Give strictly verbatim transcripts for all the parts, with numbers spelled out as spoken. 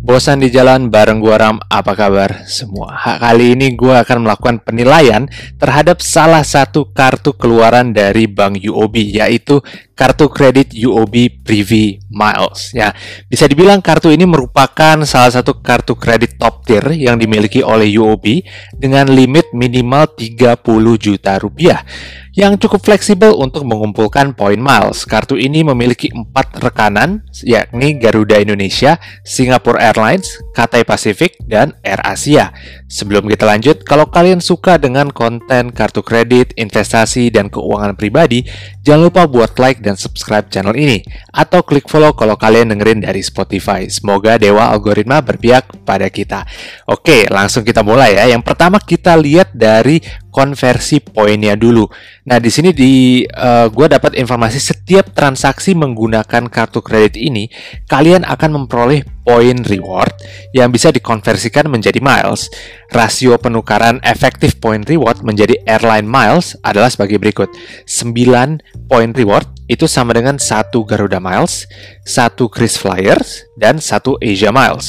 Bosan di jalan bareng gua Ram, apa kabar semua? Ha, Kali ini gua akan melakukan penilaian terhadap salah satu kartu keluaran dari Bank U O B, yaitu kartu kredit U O B Privy Miles. Ya, bisa dibilang kartu ini merupakan salah satu kartu kredit top tier yang dimiliki oleh U O B dengan limit minimal tiga puluh juta rupiah yang cukup fleksibel untuk mengumpulkan poin miles. Kartu ini memiliki empat rekanan, yakni Garuda Indonesia, Singapore Airlines, Cathay Pacific, dan Air Asia. Sebelum kita lanjut, kalau kalian suka dengan konten kartu kredit, investasi, dan keuangan pribadi, jangan lupa buat like dan subscribe channel ini, atau klik follow kalau kalian dengerin dari Spotify. Semoga dewa algoritma berpihak pada kita. Oke, langsung kita mulai ya. Yang pertama kita lihat dari konversi poinnya dulu. Nah, di sini di uh, gue dapat informasi setiap transaksi menggunakan kartu kredit ini, kalian akan memperoleh poin reward yang bisa dikonversikan menjadi miles. Rasio penukaran efektif poin reward menjadi airline miles adalah sebagai berikut. sembilan poin reward itu sama dengan satu Garuda Miles, satu KrisFlyer, dan satu Asia Miles.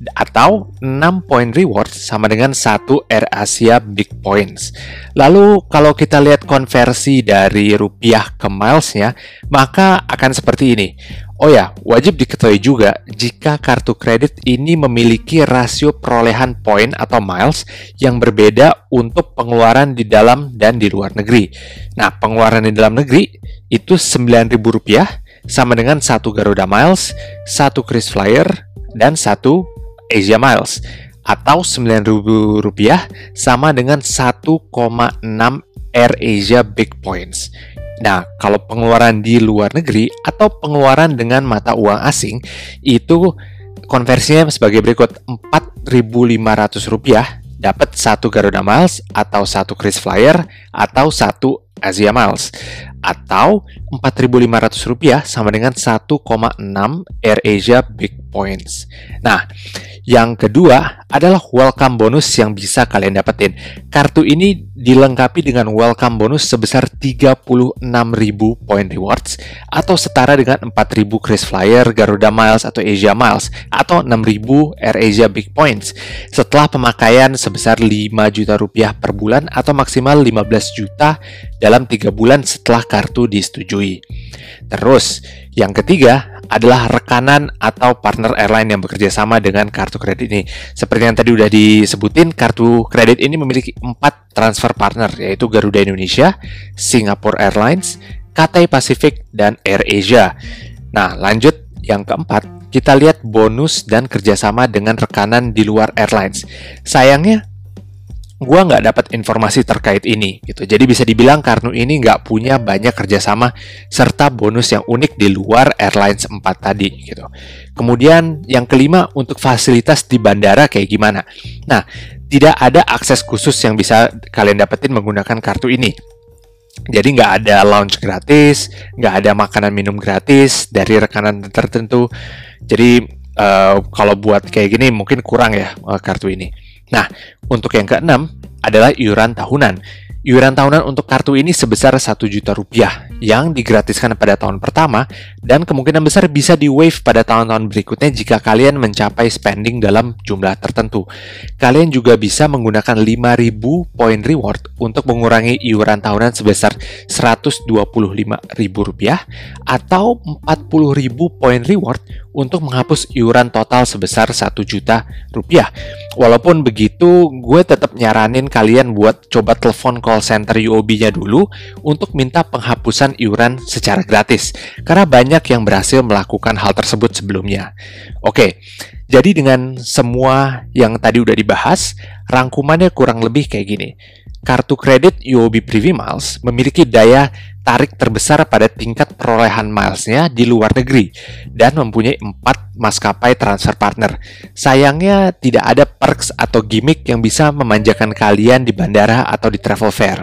Atau enam poin reward sama dengan satu Air Asia Big Points. Lalu kalau kita lihat konversi dari rupiah ke milesnya, maka akan seperti ini. Oh ya, wajib diketahui juga jika kartu kredit ini memiliki rasio perolehan poin atau miles yang berbeda untuk pengeluaran di dalam dan di luar negeri. Nah, pengeluaran di dalam negeri itu sembilan ribu rupiah sama dengan satu Garuda Miles, satu KrisFlyer, dan satu Asia Miles. Atau sembilan ribu rupiah sama dengan satu koma enam Air Asia Big Points. Nah, kalau pengeluaran di luar negeri atau pengeluaran dengan mata uang asing, itu konversinya sebagai berikut. Empat ribu lima ratus rupiah dapat satu Garuda Miles atau satu KrisFlyer atau satu Asia Miles. Atau empat ribu lima ratus rupiah sama dengan satu koma enam Air Asia Big Points. Nah, yang kedua adalah welcome bonus yang bisa kalian dapetin. Kartu ini dilengkapi dengan welcome bonus sebesar tiga puluh enam ribu poin rewards atau setara dengan empat ribu KrisFlyer, Garuda Miles atau Asia Miles atau enam ribu Air Asia Big Points setelah pemakaian sebesar lima juta rupiah per bulan atau maksimal lima belas juta dalam tiga bulan setelah kartu disetujui. Terus, yang ketiga adalah rekanan atau partner airline yang bekerja sama dengan kartu kredit ini. Seperti yang tadi udah disebutin, kartu kredit ini memiliki empat transfer partner, yaitu Garuda Indonesia, Singapore Airlines, Cathay Pacific, dan Air Asia. Nah, lanjut yang keempat, kita lihat bonus dan kerjasama dengan rekanan di luar airlines. Sayangnya, gua nggak dapat informasi terkait ini gitu. Jadi bisa dibilang kartu ini nggak punya banyak kerjasama serta bonus yang unik di luar airlines empat tadi gitu. Kemudian yang kelima, untuk fasilitas di bandara kayak gimana? Nah, tidak ada akses khusus yang bisa kalian dapetin menggunakan kartu ini. Jadi nggak ada lounge gratis, nggak ada makanan minum gratis dari rekanan tertentu. Jadi uh, kalau buat kayak gini mungkin kurang ya uh, kartu ini. Nah, untuk yang keenam adalah iuran tahunan. Iuran tahunan untuk kartu ini sebesar satu juta rupiah yang digratiskan pada tahun pertama dan kemungkinan besar bisa di-waive pada tahun-tahun berikutnya jika kalian mencapai spending dalam jumlah tertentu. Kalian juga bisa menggunakan lima ribu poin reward untuk mengurangi iuran tahunan sebesar seratus dua puluh lima ribu rupiah atau empat puluh ribu poin reward untuk menghapus iuran total sebesar satu juta rupiah. Walaupun begitu, gue tetap nyaranin kalian buat coba telepon call center U O B-nya dulu untuk minta penghapusan iuran secara gratis, karena banyak yang berhasil melakukan hal tersebut sebelumnya. Oke, jadi dengan semua yang tadi udah dibahas, rangkumannya kurang lebih kayak gini. Kartu kredit U O B Privy Miles memiliki daya tarik terbesar pada tingkat perolehan milesnya di luar negeri dan mempunyai empat maskapai transfer partner. Sayangnya tidak ada perks atau gimmick yang bisa memanjakan kalian di bandara atau di travel fair.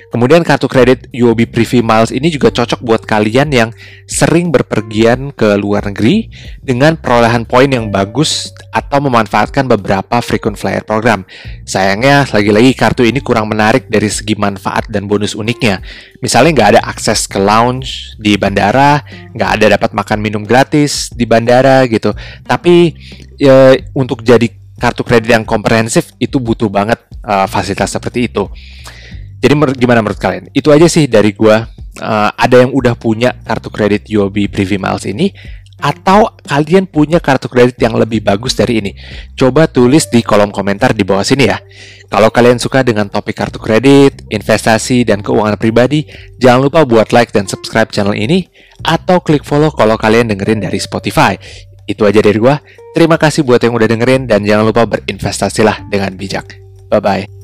Kemudian kartu kredit U O B Privy Miles ini juga cocok buat kalian yang sering berpergian ke luar negeri dengan perolehan poin yang bagus atau memanfaatkan beberapa frequent flyer program. Sayangnya, lagi-lagi kartu ini kurang menarik dari segi manfaat dan bonus uniknya. Misalnya nggak ada akses ke lounge di bandara, nggak ada dapat makan minum gratis di bandara gitu. Tapi ya, untuk jadi kartu kredit yang komprehensif itu butuh banget uh, fasilitas seperti itu. Jadi mer- gimana menurut kalian? Itu aja sih dari gua. Uh, ada yang udah punya kartu kredit U O B Privy Miles ini, atau kalian punya kartu kredit yang lebih bagus dari ini? Coba tulis di kolom komentar di bawah sini ya. Kalau kalian suka dengan topik kartu kredit, investasi, dan keuangan pribadi, jangan lupa buat like dan subscribe channel ini, atau klik follow kalau kalian dengerin dari Spotify. Itu aja dari gua. Terima kasih buat yang udah dengerin, dan jangan lupa berinvestasilah dengan bijak. Bye-bye.